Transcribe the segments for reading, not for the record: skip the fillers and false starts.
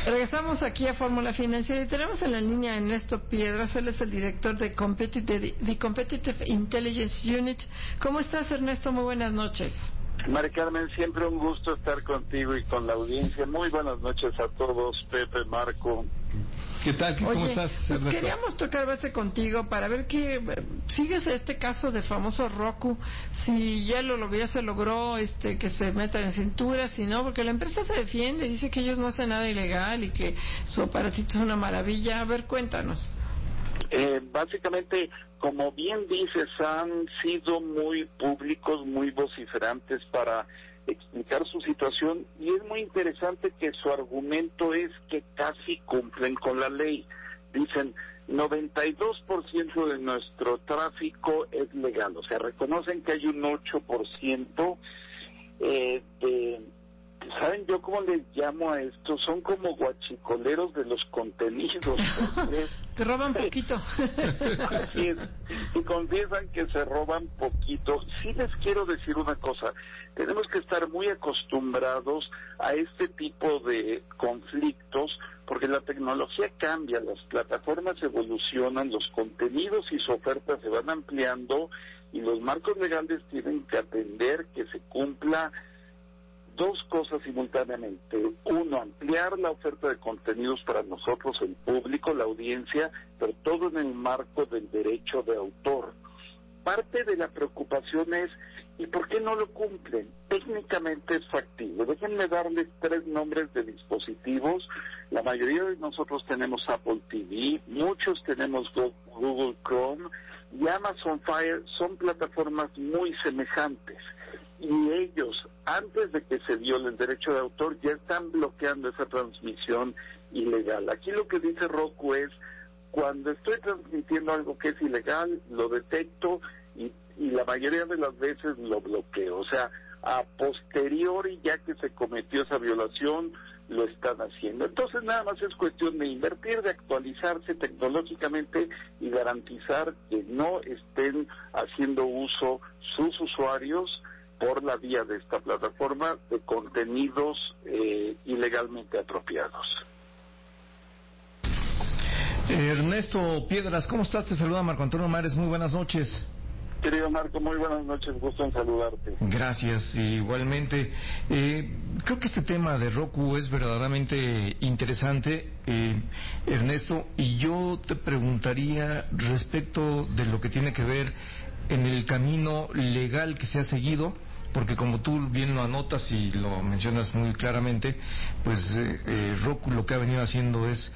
Regresamos aquí a Fórmula Financiera y tenemos en la línea a Ernesto Piedras. Él es el director de Competitive Intelligence Unit. ¿Cómo estás, Ernesto? Muy buenas noches. Mari Carmen, siempre un gusto estar contigo y con la audiencia. Muy buenas noches a todos, Pepe, Marco. ¿Qué tal? ¿Cómo estás, pues Ernesto? queríamos tocar base contigo para ver que sigues este caso de famoso Roku, si ya se logró que se metan en cintura, si no, porque la empresa se defiende, dice que ellos no hacen nada ilegal y que su aparatito es una maravilla. A ver, cuéntanos. Básicamente, como bien dices, han sido muy públicos, muy vociferantes para explicar su situación, y es muy interesante que su argumento es que casi cumplen con la ley. Dicen, 92% de nuestro tráfico es legal, o sea, reconocen que hay un 8% ¿saben yo cómo les llamo a esto? Son como guachicoleros de los contenidos. Te roban poquito. Así es, y confiesan que se roban poquito. Sí les quiero decir una cosa, tenemos que estar muy acostumbrados a este tipo de conflictos, porque la tecnología cambia, las plataformas evolucionan, los contenidos y su oferta se van ampliando, y los marcos legales tienen que atender que se cumpla dos cosas simultáneamente. Uno, ampliar la oferta de contenidos para nosotros, el público, la audiencia, pero todo en el marco del derecho de autor. Parte de la preocupación es, ¿y por qué no lo cumplen? Técnicamente es factible. Déjenme darles 3 nombres de dispositivos. La mayoría de nosotros tenemos Apple TV, muchos tenemos Google Chrome y Amazon Fire. Son plataformas muy semejantes. Y ellos, antes de que se viole el derecho de autor, ya están bloqueando esa transmisión ilegal. Aquí lo que dice Roku es, cuando estoy transmitiendo algo que es ilegal, lo detecto y la mayoría de las veces lo bloqueo. O sea, a posteriori, ya que se cometió esa violación, lo están haciendo. Entonces nada más es cuestión de invertir, de actualizarse tecnológicamente y garantizar que no estén haciendo uso sus usuarios por la vía de esta plataforma de contenidos ilegalmente apropiados. Ernesto Piedras, ¿cómo estás? Te saluda Marco Antonio Mares, muy buenas noches. Querido Marco, muy buenas noches, gusto en saludarte. Gracias, igualmente. Creo que este tema de Roku es verdaderamente interesante, Ernesto, y yo te preguntaría respecto de lo que tiene que ver en el camino legal que se ha seguido, porque como tú bien lo anotas y lo mencionas muy claramente, pues Roku lo que ha venido haciendo es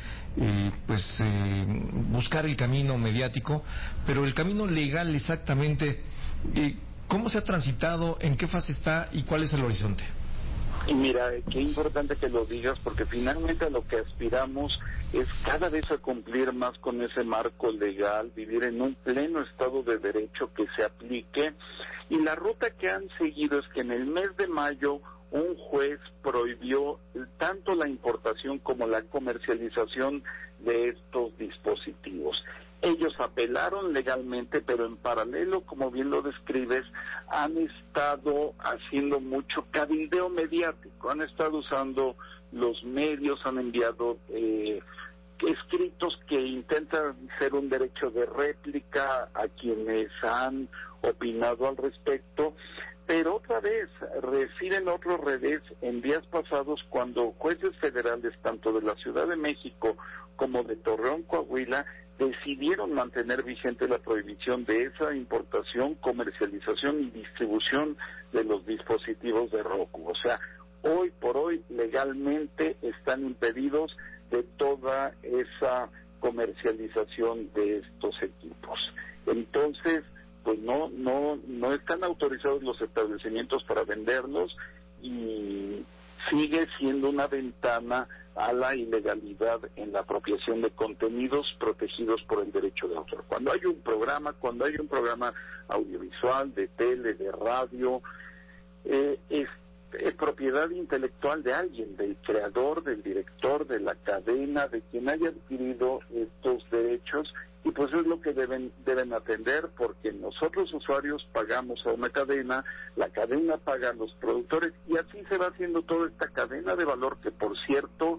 buscar el camino mediático, pero el camino legal exactamente, ¿cómo se ha transitado? ¿En qué fase está? ¿Y cuál es el horizonte? Y mira, qué importante que lo digas, porque finalmente a lo que aspiramos es cada vez a cumplir más con ese marco legal, vivir en un pleno estado de derecho que se aplique, y la ruta que han seguido es que en el mes de mayo un juez prohibió tanto la importación como la comercialización de estos dispositivos. Ellos apelaron legalmente, pero en paralelo, como bien lo describes, han estado haciendo mucho cabildeo mediático, han estado usando los medios, han enviado escritos que intentan ser un derecho de réplica a quienes han opinado al respecto, pero otra vez reciben otro revés en días pasados cuando jueces federales, tanto de la Ciudad de México como de Torreón, Coahuila, decidieron mantener vigente la prohibición de esa importación, comercialización y distribución de los dispositivos de Roku. O sea, hoy por hoy legalmente están impedidos de toda esa comercialización de estos equipos. Entonces, pues no están autorizados los establecimientos para venderlos, y sigue siendo una ventana a la ilegalidad en la apropiación de contenidos protegidos por el derecho de autor. Cuando hay un programa audiovisual, de tele, de radio, es propiedad intelectual de alguien, del creador, del director, de la cadena, de quien haya adquirido estos derechos, y pues es lo que deben atender, porque nosotros usuarios pagamos a una cadena, la cadena paga a los productores, y así se va haciendo toda esta cadena de valor que, por cierto,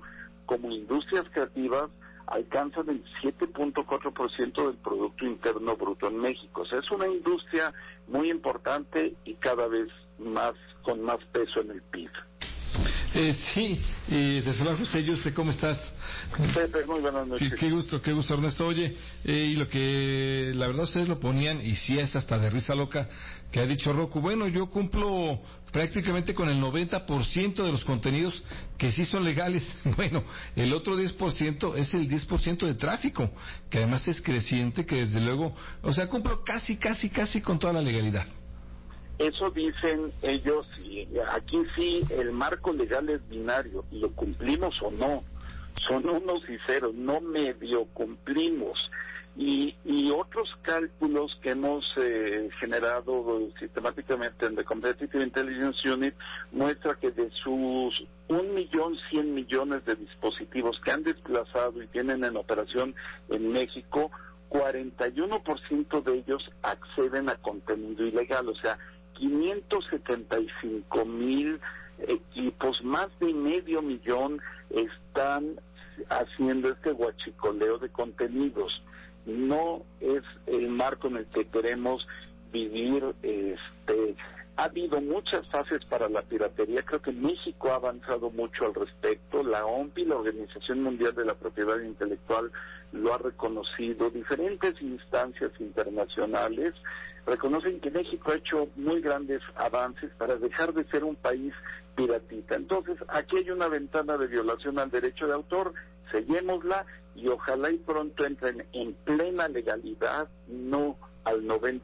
como industrias creativas alcanzan el 7.4% del Producto Interno Bruto en México. O sea, es una industria muy importante y cada vez más con más peso en el PIB. Sí, desde luego, José, ¿cómo estás? Pepe, muy buenas noches. Sí, qué gusto, Ernesto. Oye, y lo que la verdad ustedes lo ponían, y sí es hasta de risa loca, que ha dicho Roku, bueno, yo cumplo prácticamente con el 90% de los contenidos que sí son legales. Bueno, el otro 10% es el 10% de tráfico, que además es creciente, que desde luego, o sea, cumplo casi con toda la legalidad. Eso dicen ellos, y aquí sí el marco legal es binario, y lo cumplimos o no, son unos y ceros, no medio cumplimos. Y otros cálculos que hemos generado sistemáticamente en The Competitive Intelligence Unit muestra que de sus 1.100.000.000 de dispositivos que han desplazado y tienen en operación en México, 41% de ellos acceden a contenido ilegal, o sea, 575,000 equipos, más de 500,000 están haciendo este huachicoleo de contenidos. No es el marco en el que queremos vivir. Ha habido muchas fases para la piratería. Creo que México ha avanzado mucho al respecto. La OMPI, la Organización Mundial de la Propiedad Intelectual, lo ha reconocido. Diferentes instancias internacionales reconocen que México ha hecho muy grandes avances para dejar de ser un país piratita. Entonces, aquí hay una ventana de violación al derecho de autor, sellémosla y ojalá y pronto entren en plena legalidad, no al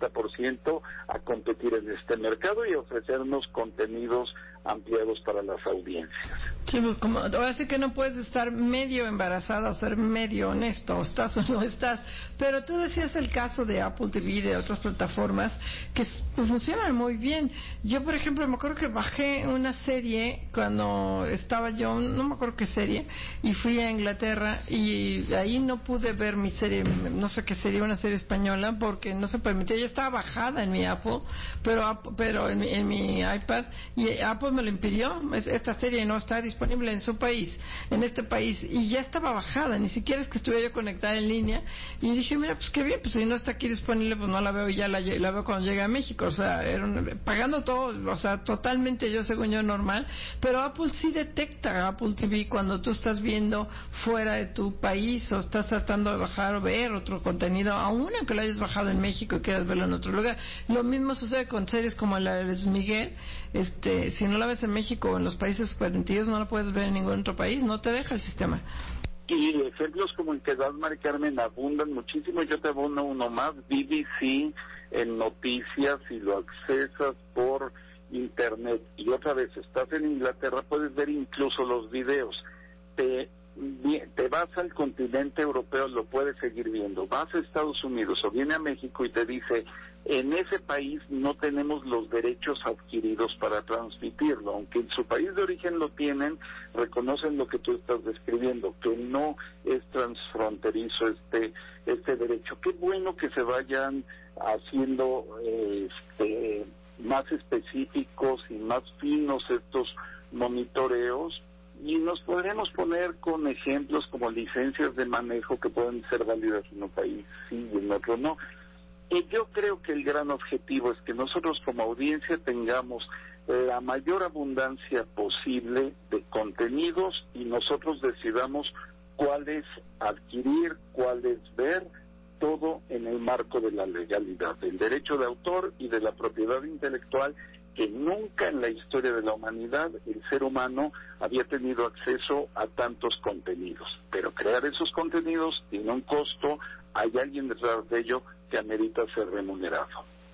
90%, a competir en este mercado y ofrecernos contenidos ampliados para las audiencias. Sí, pues como, ahora sí que no puedes estar medio embarazada o ser medio honesto, o estás o no estás. Pero tú decías el caso de Apple TV, de otras plataformas, que funcionan muy bien. Yo, por ejemplo, me acuerdo que bajé una serie cuando estaba yo, no me acuerdo qué serie, y fui a Inglaterra y ahí no pude ver mi serie, no sé qué sería, una serie española, porque no se permitía. Ya estaba bajada en mi Apple, pero en mi iPad, y Apple me lo impidió. Esta serie no está disponible en su país, en este país, y ya estaba bajada, ni siquiera es que estuviera yo conectada en línea, y dije, mira, pues qué bien, pues si no está aquí disponible, pues no la veo, y ya la veo cuando llegue a México. O sea, pagando todo, o sea, totalmente yo, según yo, normal. Pero Apple sí detecta Apple TV cuando tú estás viendo fuera de tu país o estás tratando de bajar o ver otro contenido, aún aunque lo hayas bajado en México y quieras verlo en otro lugar. Lo mismo sucede con series como la de Luis Miguel. Si no la ves en México o en los países permitidos, no la puedes ver en ningún otro país, no te deja el sistema. Y ejemplos como el que das, Mari Carmen, abundan muchísimo. Yo te abono uno más, BBC en noticias, y lo accesas por internet. Y otra vez, estás en Inglaterra, puedes ver incluso los videos. Te vas al continente europeo, lo puedes seguir viendo. Vas a Estados Unidos o viene a México y te dice, en ese país no tenemos los derechos adquiridos para transmitirlo, aunque en su país de origen lo tienen, reconocen lo que tú estás describiendo, que no es transfronterizo este derecho. Qué bueno que se vayan haciendo más específicos y más finos estos monitoreos, y nos podremos poner con ejemplos como licencias de manejo que pueden ser válidas en un país sí y en otro no. Y yo creo que el gran objetivo es que nosotros como audiencia tengamos la mayor abundancia posible de contenidos y nosotros decidamos cuáles adquirir, cuáles ver, todo en el marco de la legalidad, del derecho de autor y de la propiedad intelectual, que nunca en la historia de la humanidad el ser humano había tenido acceso a tantos contenidos. Pero crear esos contenidos tiene un costo, hay alguien detrás de ello que amerita ser remunerado.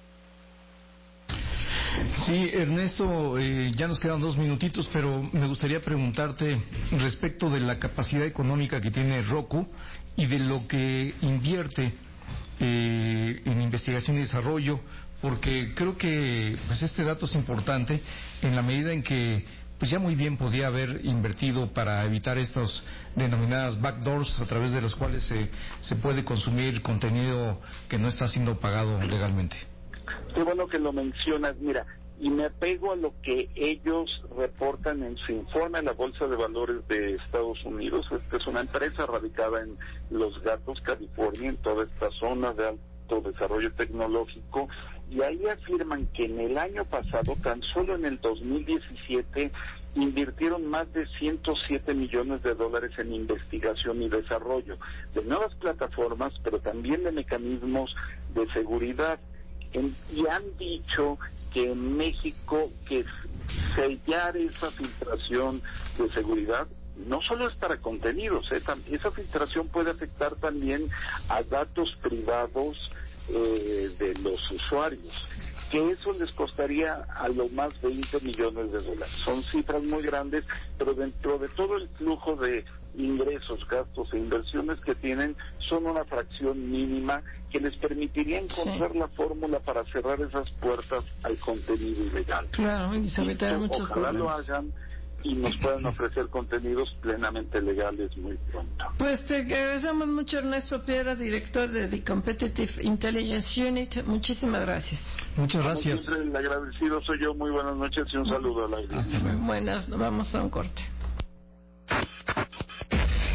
Sí, Ernesto, ya nos quedan 2 minutitos, pero me gustaría preguntarte respecto de la capacidad económica que tiene Roku y de lo que invierte en investigación y desarrollo, porque creo que pues este dato es importante en la medida en que pues ya muy bien podía haber invertido para evitar estas denominadas backdoors a través de las cuales se puede consumir contenido que no está siendo pagado legalmente. Qué bueno que lo mencionas. Mira, y me apego a lo que ellos reportan en su informe a la Bolsa de Valores de Estados Unidos. Esta es una empresa radicada en Los Gatos, California, en toda esta zona de alto desarrollo tecnológico, y ahí afirman que en el año pasado, tan solo en el 2017, invirtieron más de $107 millones en investigación y desarrollo de nuevas plataformas, pero también de mecanismos de seguridad. Y han dicho que en México que sellar esa filtración de seguridad no solo es para contenidos, esa filtración puede afectar también a datos privados de los usuarios, que eso les costaría a lo más $20 millones. Son cifras muy grandes, pero dentro de todo el flujo de ingresos, gastos e inversiones que tienen, son una fracción mínima que les permitiría encontrar la fórmula para cerrar esas puertas al contenido ilegal. Claro, y se evitar muchos ojalá problemas. lo hagan y nos puedan ofrecer contenidos plenamente legales muy pronto. Pues te agradecemos mucho, Ernesto Piedra, director de The Competitive Intelligence Unit. Muchísimas gracias. Muchas gracias. Como siempre, el agradecido soy yo. Muy buenas noches y un saludo a la audiencia. Buenas, vamos a un corte.